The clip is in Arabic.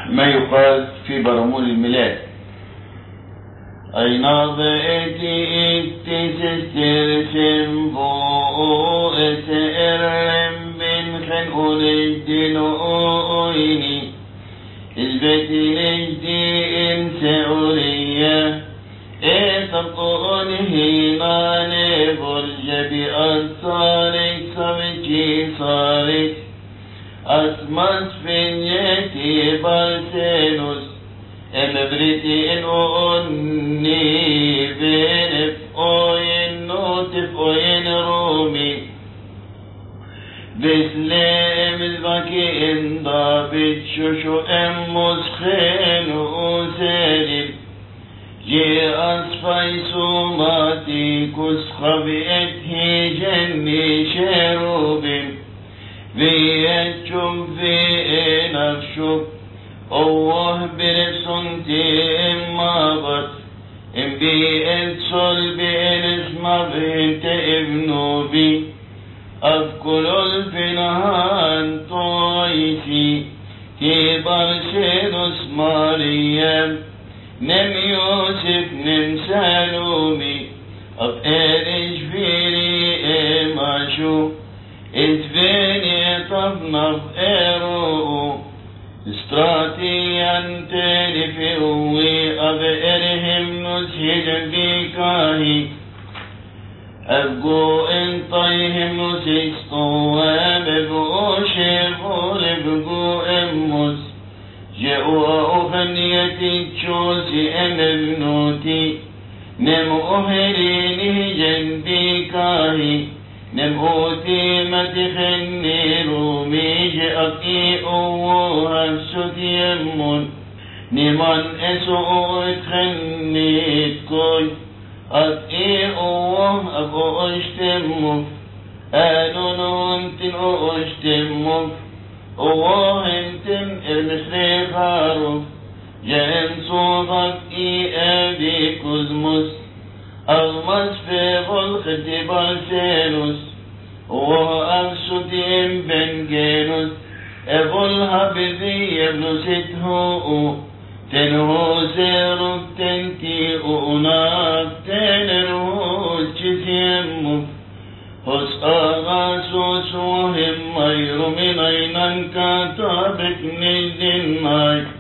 ما يقال في برامون الميلاد. أين ضئتي اكتسسترسم بو اتئرم بن خنقل الدنويني البتي نجدي انسعورية اتقون هيمان برجب أصارك سمكي صارك أسمس فينيتي بارسينوس امبريتي ان اوني بينف اوين نوتف اوين رومي بسلام الباكي ان ضابط شوشو ام مسخين وسالم جي اصفاي سوماتي كسخبئت هي جني شروبم بيتشم في نفشب الله برسنتي مابت إن بيئت صل بإن اسم بنت ابنو بي أذكر الفنهان طايسي كبر سيدس مريم نم يوسف نم سالومي أبقرش فيري إماشو إتفيني طفنف إرؤو استراتي أنتني في أوي أبئرهم نسهج بكاهي أبقو إن طيهم نسيستو أبقو شيفو لبقو أمس جاءوا أغنيتي تشوسي أمبنوتي نم أهرينه جنبي كاهي نموتي متخني رومي جأكي أوها السديمون نمان أسوء اتخني كوي أكي أوه أكو أشتمف آلون انتن أشتمف أوه انتن المسري خاروف جهن صوفك إي أبي كزمس أغمس في غلق بارسينوس وأبسدين بن جينوس أغلها بذي ابن ستهو تنهو سيرك تنتي أوناك تنرهو جسيمك هس أغاسوس وهم مير من أينان كاتبك نجدن ماي